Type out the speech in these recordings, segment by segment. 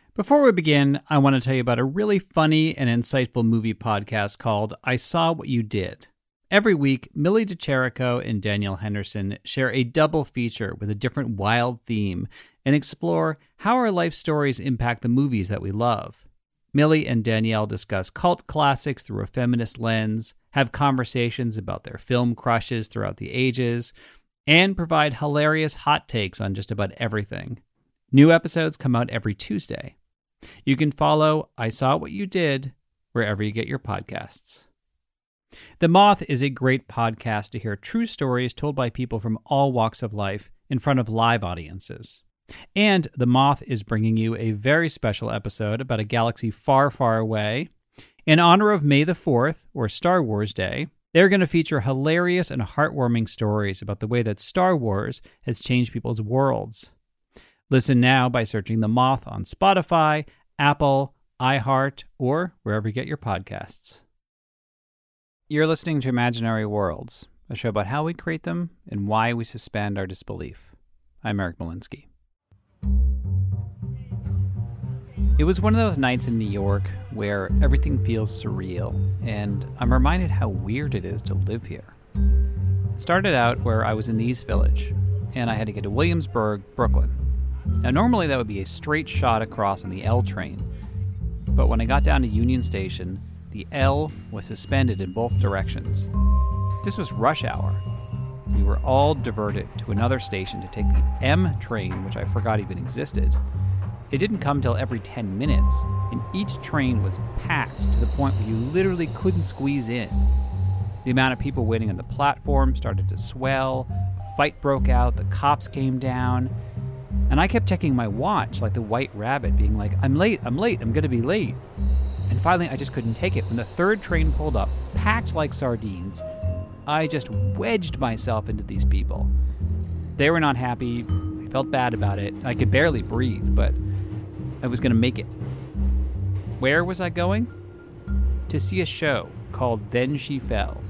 Before we begin, I want to tell you about a really funny and insightful movie podcast called I Saw What You Did. Every week, Millie DeCherico and Danielle Henderson share a double feature with a different wild theme and explore how our life stories impact the movies that we love. Millie and Danielle discuss cult classics through a feminist lens, have conversations about their film crushes throughout the ages, and provide hilarious hot takes on just about everything. New episodes come out every Tuesday. You can follow I Saw What You Did wherever you get your podcasts. The Moth is a great podcast to hear true stories told by people from all walks of life in front of live audiences. And The Moth is bringing you a very special episode about a galaxy far, far away. In honor of May the 4th, or Star Wars Day, they're going to feature hilarious and heartwarming stories about the way that Star Wars has changed people's worlds. Listen now by searching The Moth on Spotify, Apple, iHeart, or wherever you get your podcasts. You're listening to Imaginary Worlds, a show about how we create them and why we suspend our disbelief. I'm Eric Molinsky. It was one of those nights in New York where everything feels surreal, and I'm reminded how weird it is to live here. It started out where I was in the East Village, and I had to get to Williamsburg, Brooklyn. Now, normally that would be a straight shot across on the L train, but when I got down to Union Station, the L was suspended in both directions. This was rush hour. We were all diverted to another station to take the M train, which I forgot even existed. It didn't come till every 10 minutes, and each train was packed to the point where you literally couldn't squeeze in. The amount of people waiting on the platform started to swell, a fight broke out, the cops came down, and I kept checking my watch like the White Rabbit, being like, I'm late, I'm gonna be late. And finally, I just couldn't take it. When the third train pulled up, packed like sardines, I just wedged myself into these people. They were not happy. I felt bad about it. I could barely breathe, but I was gonna make it. Where was I going? To see a show called Then She Fell.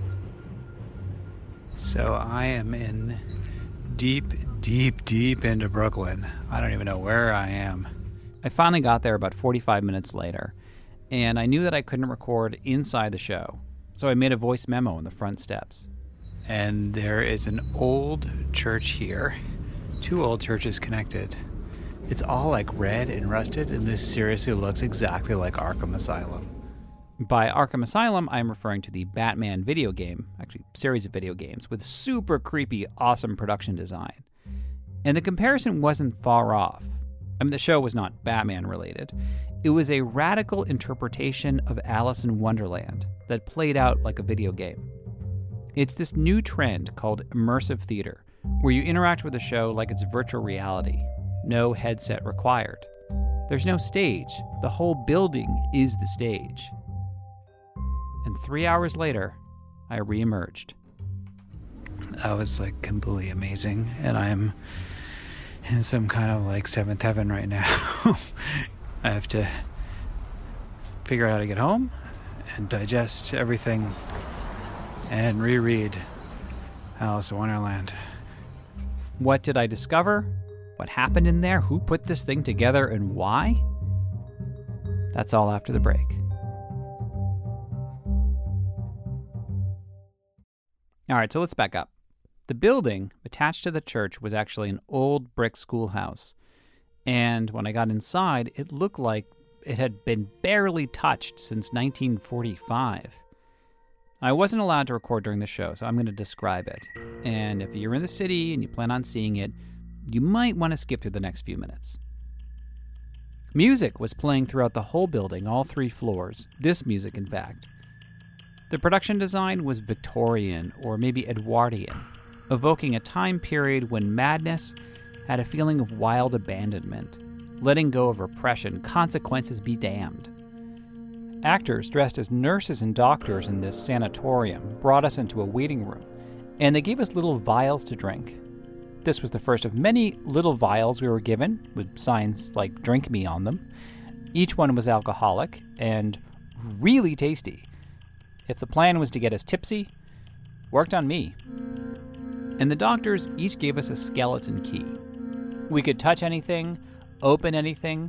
So I am in deep into Brooklyn. I don't even know where I am. I finally got there about 45 minutes later, and I knew that I couldn't record inside the show, so I made a voice memo on the front steps. And there is an old church here, two old churches connected. It's all like red and rusted, and this seriously looks exactly like Arkham Asylum. By Arkham Asylum, I'm referring to the Batman video game, actually series of video games, with super creepy, awesome production design. And the comparison wasn't far off. I mean, the show was not Batman related. It was a radical interpretation of Alice in Wonderland that played out like a video game. It's this new trend called immersive theater, where you interact with the show like it's virtual reality. No headset required. There's no stage. The whole building is the stage. And 3 hours later, I reemerged. That was like completely amazing, and I'm in some kind of like seventh heaven right now. I have to figure out how to get home and digest everything and reread Alice in Wonderland. What did I discover? What happened in there? Who put this thing together and why? That's all after the break. All right, so let's back up. The building attached to the church was actually an old brick schoolhouse. And when I got inside, it looked like it had been barely touched since 1945. I wasn't allowed to record during the show, so I'm going to describe it. And if you're in the city and you plan on seeing it, you might want to skip through the next few minutes. Music was playing throughout the whole building, all 3 floors. This music, in fact. The production design was Victorian, or maybe Edwardian, evoking a time period when madness had a feeling of wild abandonment, letting go of repression, consequences be damned. Actors dressed as nurses and doctors in this sanatorium brought us into a waiting room, and they gave us little vials to drink. This was the first of many little vials we were given, with signs like "Drink Me" on them. Each one was alcoholic and really tasty. If the plan was to get us tipsy, worked on me. And the doctors each gave us a skeleton key. We could touch anything, open anything,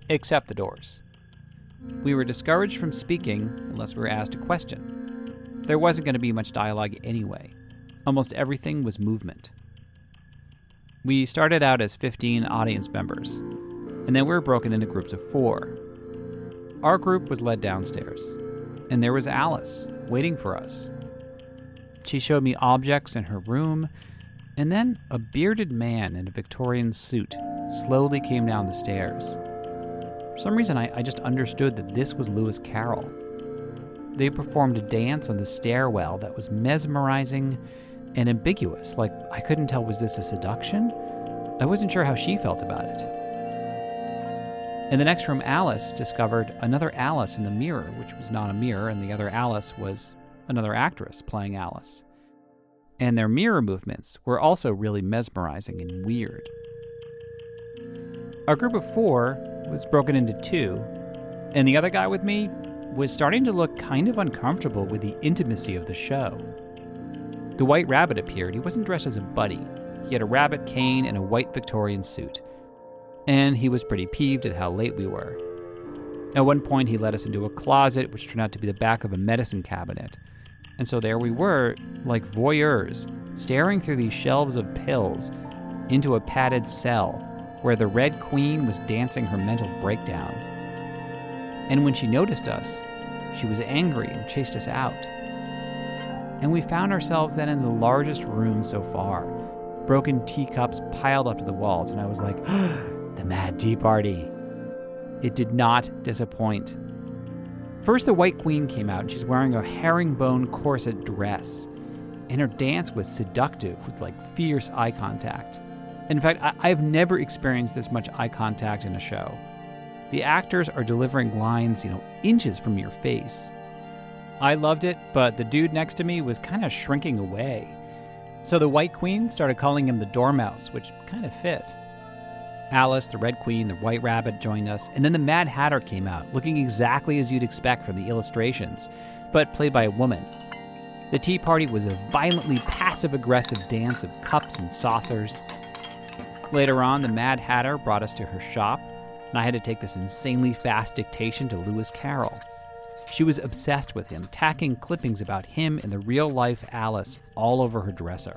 except the doors. We were discouraged from speaking unless we were asked a question. There wasn't going to be much dialogue anyway. Almost everything was movement. We started out as 15 audience members, and then we were broken into groups of 4. Our group was led downstairs, and there was Alice waiting for us. She showed me objects in her room, and then a bearded man in a Victorian suit slowly came down the stairs. For some reason, I just understood that this was Lewis Carroll. They performed a dance on the stairwell that was mesmerizing and ambiguous. Like, I couldn't tell, was this a seduction? I wasn't sure how she felt about it. In the next room, Alice discovered another Alice in the mirror, which was not a mirror, and the other Alice was another actress playing Alice. And their mirror movements were also really mesmerizing and weird. Our group of 4 was broken into 2, and the other guy with me was starting to look kind of uncomfortable with the intimacy of the show. The White Rabbit appeared. He wasn't dressed as a buddy. He had a rabbit cane and a white Victorian suit. And he was pretty peeved at how late we were. At one point, he led us into a closet, which turned out to be the back of a medicine cabinet. And so there we were, like voyeurs, staring through these shelves of pills into a padded cell where the Red Queen was dancing her mental breakdown. And when she noticed us, she was angry and chased us out. And we found ourselves then in the largest room so far. Broken teacups piled up to the walls, and I was like, the Mad Tea Party. It did not disappoint. First, the White Queen came out, and she's wearing a herringbone corset dress. And her dance was seductive with fierce eye contact. In fact, I've never experienced this much eye contact in a show. The actors are delivering lines, inches from your face. I loved it, but the dude next to me was kind of shrinking away. So the White Queen started calling him the Dormouse, which kind of fit. Alice, the Red Queen, the White Rabbit joined us, and then the Mad Hatter came out, looking exactly as you'd expect from the illustrations, but played by a woman. The tea party was a violently passive-aggressive dance of cups and saucers. Later on, the Mad Hatter brought us to her shop, and I had to take this insanely fast dictation to Lewis Carroll. She was obsessed with him, tacking clippings about him and the real-life Alice all over her dresser.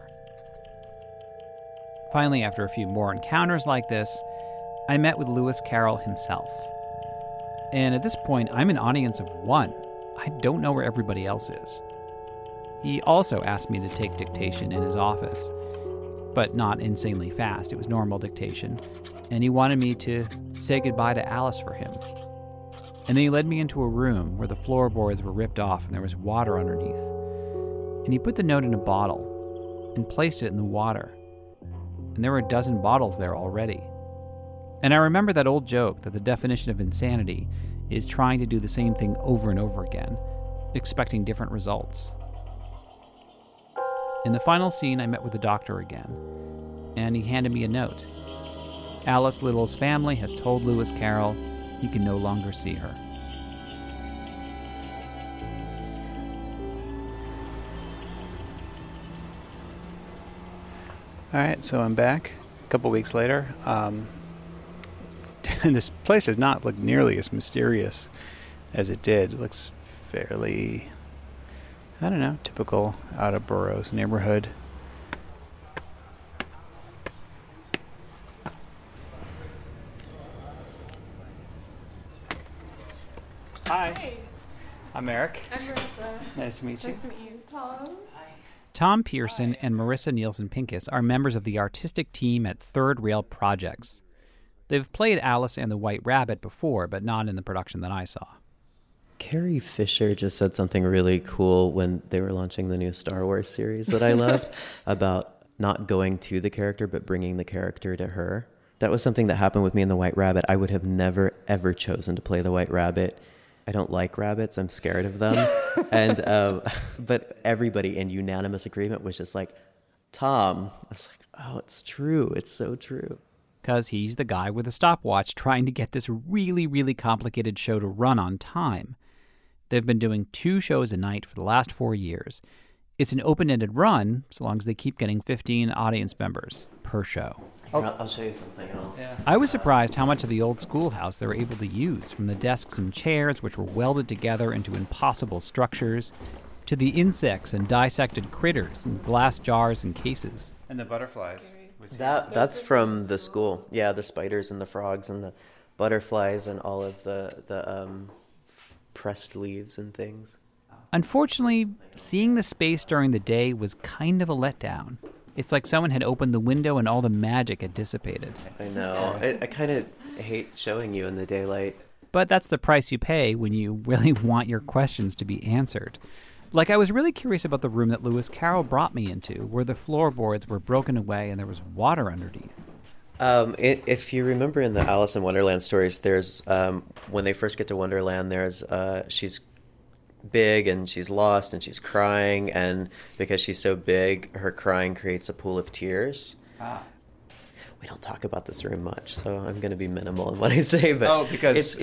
Finally, after a few more encounters like this, I met with Lewis Carroll himself. And at this point, I'm an audience of 1. I don't know where everybody else is. He also asked me to take dictation in his office, but not insanely fast. It was normal dictation. And he wanted me to say goodbye to Alice for him. And then he led me into a room where the floorboards were ripped off and there was water underneath. And he put the note in a bottle and placed it in the water. And there were a dozen bottles there already. And I remember that old joke that the definition of insanity is trying to do the same thing over and over again, expecting different results. In the final scene, I met with the doctor again, and he handed me a note. Alice Little's family has told Lewis Carroll he can no longer see her. All right, so I'm back a couple weeks later. And this place does not look nearly as mysterious as it did. It looks fairly, typical out of Burroughs neighborhood. Hi. Hey. I'm Eric. I'm Marissa. Nice to meet you. Nice to meet you. Tom. Tom Pearson and Marissa Nielsen Pincus are members of the artistic team at Third Rail Projects. They've played Alice and the White Rabbit before, but not in the production that I saw. Carrie Fisher just said something really cool when they were launching the new Star Wars series that I loved about not going to the character, but bringing the character to her. That was something that happened with me in the White Rabbit. I would have never, ever chosen to play the White Rabbit. I don't like rabbits. I'm scared of them. But everybody in unanimous agreement was just like, Tom. I was like, oh, it's true. It's so true. Because he's the guy with a stopwatch trying to get this really, really complicated show to run on time. They've been doing 2 shows a night for the last 4 years. It's an open-ended run, so long as they keep getting 15 audience members per show. I I'll show you something else. I was surprised how much of the old schoolhouse they were able to use, from the desks and chairs, which were welded together into impossible structures, to the insects and dissected critters in glass jars and cases. And the butterflies. That's from the school. Yeah, the spiders and the frogs and the butterflies and all of the pressed leaves and things. Unfortunately, seeing the space during the day was kind of a letdown. It's like someone had opened the window and all the magic had dissipated. I know. I kind of hate showing you in the daylight. But that's the price you pay when you really want your questions to be answered. Like, I was really curious about the room that Lewis Carroll brought me into, where the floorboards were broken away and there was water underneath. If you remember in the Alice in Wonderland stories, there's when they first get to Wonderland, there's she's big and she's lost and she's crying, and because she's so big, her crying creates a pool of tears. We don't talk about this room much, so I'm going to be minimal in what I say. But because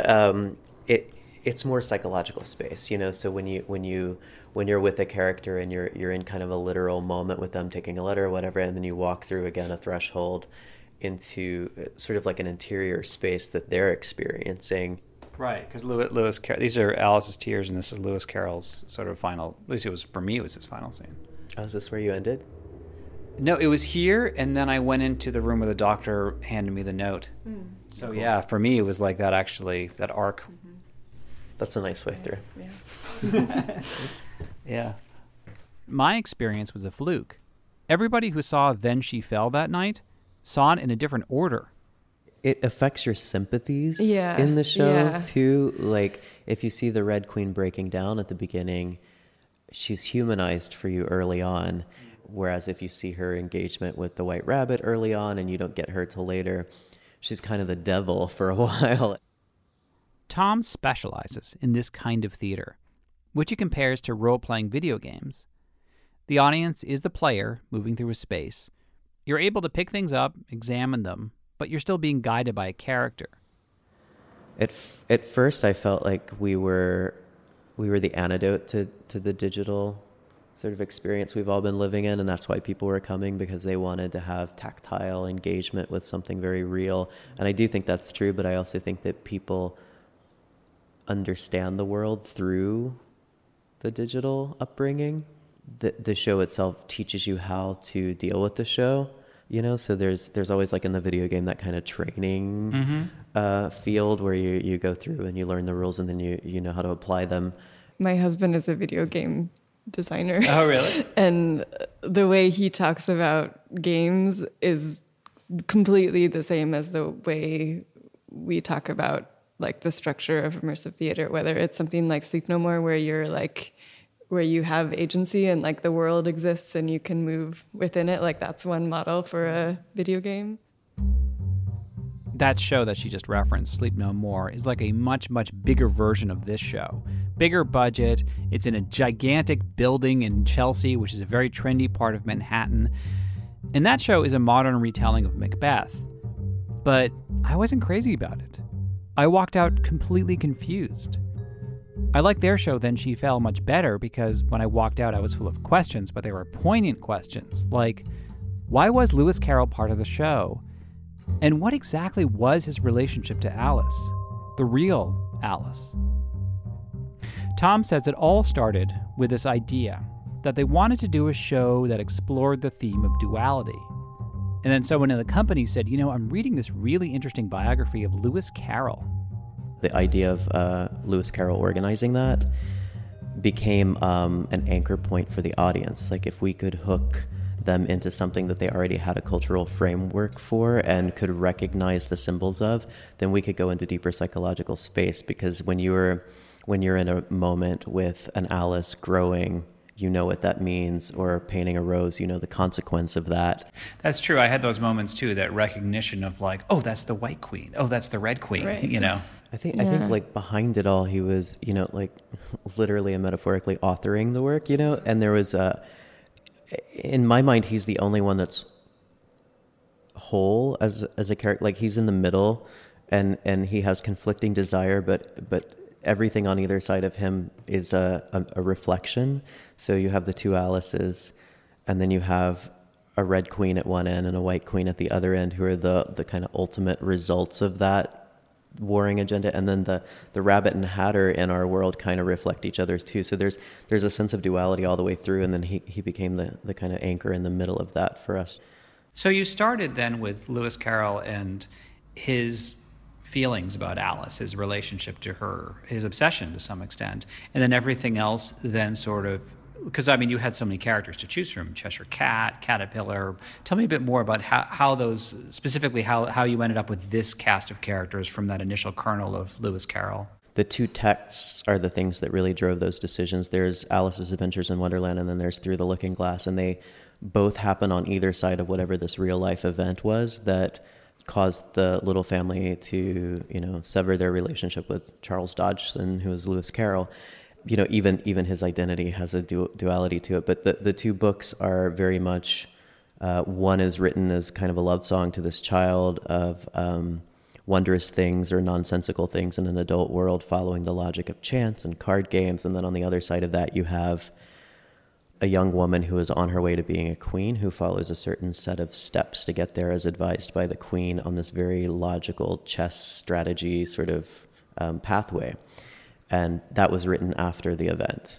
it's more psychological space, you know. So when you're with a character and you're in kind of a literal moment with them, taking a letter or whatever, and then you walk through again a threshold into sort of like an interior space that they're experiencing. Right, because Lewis Carroll, these are Alice's tears, and this is Lewis Carroll's sort of final. At least it was for me. It was his final scene. Oh, is this where you ended? No, it was here, and then I went into the room where the doctor handed me the note. So cool. Yeah, for me it was like that. Actually, that arc. That's a nice way through. Yeah. Yeah. My experience was a fluke. Everybody who saw Then She Fell that night saw it in a different order. It affects your sympathies Yeah, in the show yeah. too. Like if you see the Red Queen breaking down at the beginning, she's humanized for you early on. Whereas if you see her engagement with the White Rabbit early on and you don't get her till later, she's kind of the devil for a while. Tom specializes in this kind of theater, which he compares to role-playing video games. The audience is the player moving through a space. You're able to pick things up, examine them, but you're still being guided by a character. At first, I felt like we were the antidote to the digital sort of experience we've all been living in, and that's why people were coming, because they wanted to have tactile engagement with something very real. And I do think that's true, but I also think that people understand the world through the digital upbringing. The show itself teaches you how to deal with the show, you know. So there's always, like in the video game, that kind of training field where you go through and you learn the rules and then you know how to apply them. My husband is a video game designer. Oh, really? And the way he talks about games is completely the same as the way we talk about like the structure of immersive theater, whether it's something like Sleep No More, where you're like, where you have agency and like the world exists and you can move within it. Like that's one model for a video game. That show that she just referenced, Sleep No More, is like a much, much bigger version of this show. Bigger budget. It's in a gigantic building in Chelsea, which is a very trendy part of Manhattan. And that show is a modern retelling of Macbeth. But I wasn't crazy about it. I walked out completely confused. I liked their show Then She Fell much better because when I walked out, I was full of questions, but they were poignant questions. Like, why was Lewis Carroll part of the show? And what exactly was his relationship to Alice? The real Alice. Tom says it all started with this idea that they wanted to do a show that explored the theme of duality. And then someone in the company said, you know, I'm reading this really interesting biography of Lewis Carroll. The idea of Lewis Carroll organizing that became an anchor point for the audience. Like if we could hook them into something that they already had a cultural framework for and could recognize the symbols of, then we could go into deeper psychological space. Because when you're in a moment with an Alice growing, you know what that means, or painting a rose, you know the consequence of that. That's true. I had those moments too, that recognition of like, oh, that's the White Queen. Oh, that's the Red Queen, Right. you know. I think like behind it all, he was, you know, like literally and metaphorically authoring the work, you know, and there was in my mind, he's the only one that's whole as a character. Like he's in the middle and he has conflicting desire, but everything on either side of him is a reflection. So you have the two Alices, and then you have a red queen at one end and a white queen at the other end, who are the kind of ultimate results of that warring agenda. And then the rabbit and hatter in our world kind of reflect each other too. So there's a sense of duality all the way through, and then he became the kind of anchor in the middle of that for us. So you started then with Lewis Carroll and his feelings about Alice, his relationship to her, his obsession to some extent, and then everything else then sort of, because I mean you had so many characters to choose from, Cheshire Cat, Caterpillar. Tell me a bit more about how those, specifically how you ended up with this cast of characters from that initial kernel of Lewis Carroll. The two texts are the things that really drove those decisions. There's Alice's Adventures in Wonderland, and then there's Through the Looking Glass, and they both happen on either side of whatever this real life event was that caused the little family to, sever their relationship with Charles Dodgson, who was Lewis Carroll. Even his identity has a duality to it. But the two books are very much, one is written as kind of a love song to this child of wondrous things or nonsensical things in an adult world, following the logic of chance and card games. And then on the other side of that, you have a young woman who is on her way to being a queen, who follows a certain set of steps to get there as advised by the queen on this very logical chess strategy sort of pathway. And that was written after the event.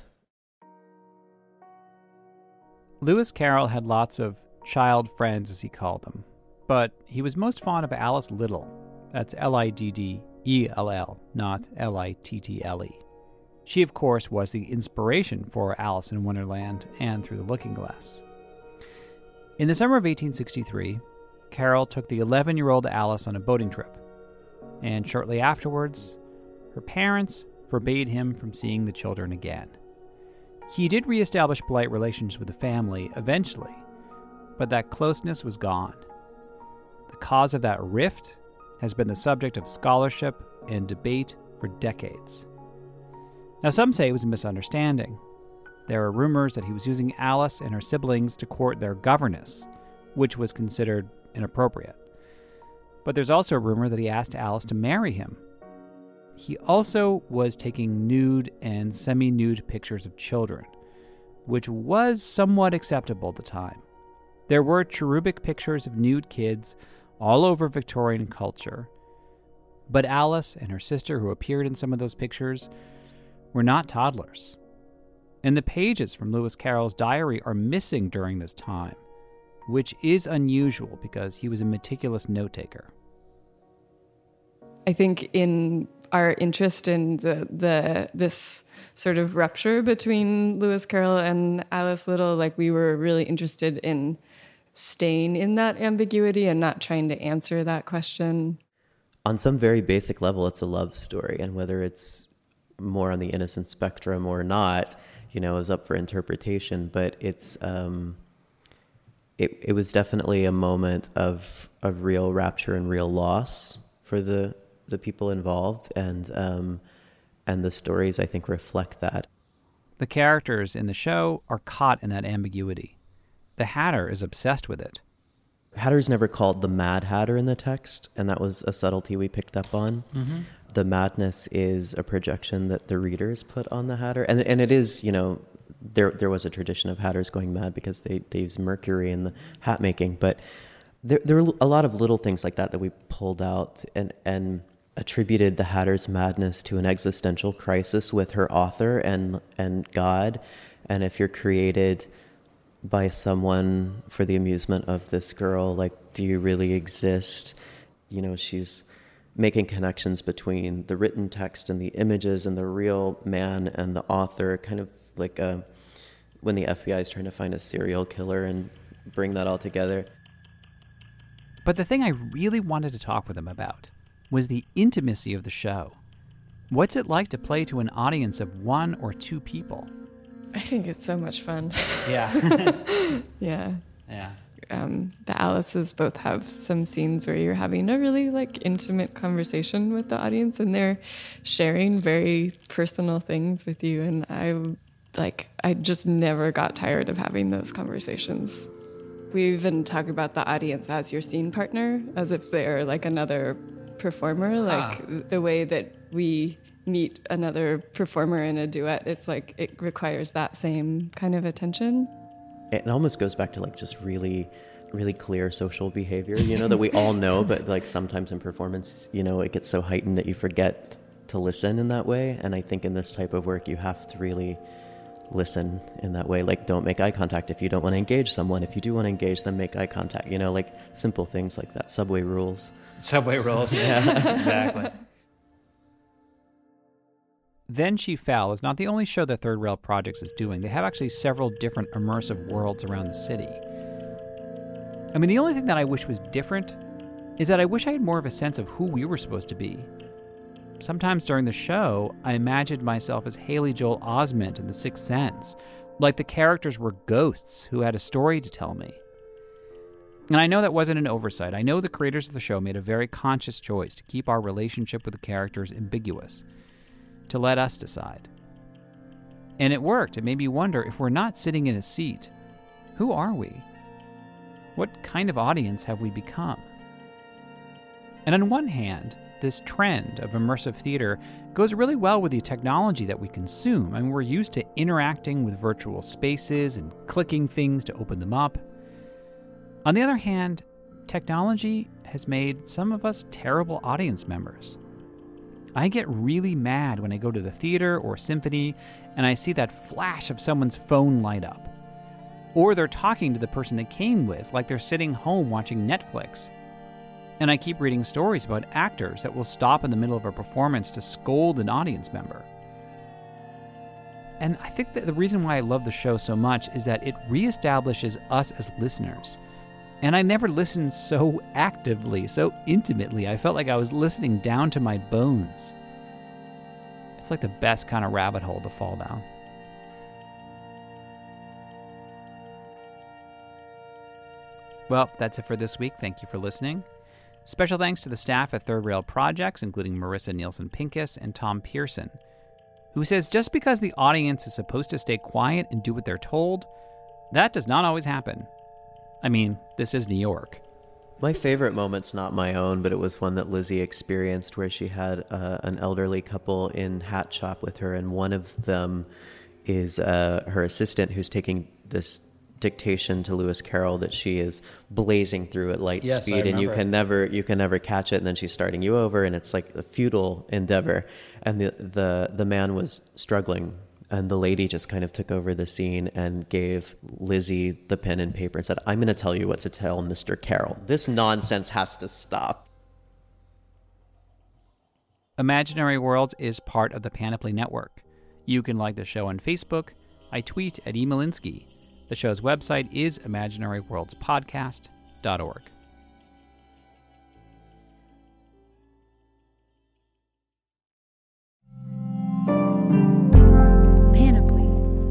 Lewis Carroll had lots of child friends, as he called them, but he was most fond of Alice Liddell. That's Liddell, not Little. She, of course, was the inspiration for Alice in Wonderland and Through the Looking Glass. In the summer of 1863, Carroll took the 11-year-old Alice on a boating trip, and shortly afterwards, her parents forbade him from seeing the children again. He did reestablish polite relations with the family eventually, but that closeness was gone. The cause of that rift has been the subject of scholarship and debate for decades. Now, some say it was a misunderstanding. There are rumors that he was using Alice and her siblings to court their governess, which was considered inappropriate. But there's also a rumor that he asked Alice to marry him. He also was taking nude and semi-nude pictures of children, which was somewhat acceptable at the time. There were cherubic pictures of nude kids all over Victorian culture, but Alice and her sister, who appeared in some of those pictures, were not toddlers. And the pages from Lewis Carroll's diary are missing during this time, which is unusual because he was a meticulous note-taker. I think in our interest in this sort of rupture between Lewis Carroll and Alice Liddell, like we were really interested in staying in that ambiguity and not trying to answer that question. On some very basic level, it's a love story, and whether it's more on the innocent spectrum or not, is up for interpretation. But it's it was definitely a moment of real rapture and real loss for the people involved, and the stories, I think, reflect that. The characters in the show are caught in that ambiguity. The Hatter is obsessed with it. Hatter's never called the Mad Hatter in the text, and that was a subtlety we picked up on. Mm-hmm. The madness is a projection that the readers put on the Hatter, and it is, there was a tradition of Hatters going mad because they use mercury in the hat making, but there were a lot of little things like that we pulled out and attributed the Hatter's madness to an existential crisis with her author and God. And if you're created by someone for the amusement of this girl, like, do you really exist? She's making connections between the written text and the images and the real man and the author, kind of like when the FBI is trying to find a serial killer and bring that all together. But the thing I really wanted to talk with him about was the intimacy of the show. What's it like to play to an audience of one or two people? I think it's so much fun. Yeah. Yeah. Yeah. The Alices both have some scenes where you're having a really intimate conversation with the audience, and they're sharing very personal things with you. And I just never got tired of having those conversations. We even talk about the audience as your scene partner, as if they're another performer, the way that we meet another performer in a duet. It's it requires that same kind of attention. it almost goes back to like just really, really clear social behavior, that we all know, but like sometimes in performance, it gets so heightened that you forget to listen in that way. And I think in this type of work, you have to really listen in that way. Like, don't make eye contact if you don't want to engage someone. If you do want to engage them, make eye contact, like simple things like that. Subway rules. Subway rules. Yeah, exactly. Then She Fell is not the only show that Third Rail Projects is doing. They have actually several different immersive worlds around the city. I mean, the only thing that I wish was different is that I wish I had more of a sense of who we were supposed to be. Sometimes during the show, I imagined myself as Haley Joel Osment in The Sixth Sense, like the characters were ghosts who had a story to tell me. And I know that wasn't an oversight. I know the creators of the show made a very conscious choice to keep our relationship with the characters ambiguous, to let us decide. And it worked. It made me wonder, if we're not sitting in a seat, who are we? What kind of audience have we become? And on one hand, this trend of immersive theater goes really well with the technology that we consume. I mean, we're used to interacting with virtual spaces and clicking things to open them up. On the other hand, technology has made some of us terrible audience members. I get really mad when I go to the theater or symphony and I see that flash of someone's phone light up. Or they're talking to the person they came with like they're sitting home watching Netflix. And I keep reading stories about actors that will stop in the middle of a performance to scold an audience member. And I think that the reason why I love the show so much is that it reestablishes us as listeners. And I never listened so actively, so intimately. I felt like I was listening down to my bones. It's like the best kind of rabbit hole to fall down. Well, that's it for this week. Thank you for listening. Special thanks to the staff at Third Rail Projects, including Marissa Nielsen-Pincus and Tom Pearson, who says just because the audience is supposed to stay quiet and do what they're told, that does not always happen. I mean, this is New York. My favorite moment's not my own, but it was one that Lizzie experienced where she had an elderly couple in hat shop with her, and one of them is her assistant who's taking this dictation to Lewis Carroll that she is blazing through at light speed, and you can never catch it, and then she's starting you over, and it's like a futile endeavor. And the man was struggling, and the lady just kind of took over the scene and gave Lizzie the pen and paper and said, "I'm going to tell you what to tell Mr. Carroll. This nonsense has to stop." Imaginary Worlds is part of the Panoply Network. You can like the show on Facebook. I tweet at @emelinsky. The show's website is imaginaryworldspodcast.org. Panoply.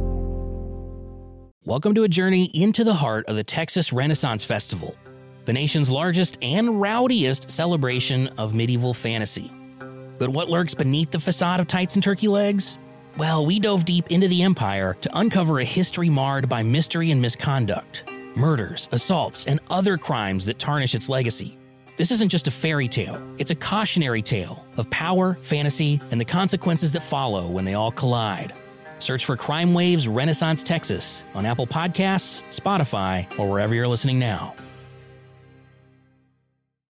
Welcome to a journey into the heart of the Texas Renaissance Festival, the nation's largest and rowdiest celebration of medieval fantasy. But what lurks beneath the facade of tights and turkey legs? Well, we dove deep into the empire to uncover a history marred by mystery and misconduct, murders, assaults, and other crimes that tarnish its legacy. This isn't just a fairy tale, it's a cautionary tale of power, fantasy, and the consequences that follow when they all collide. Search for Crime Waves Renaissance Texas on Apple Podcasts, Spotify, or wherever you're listening now.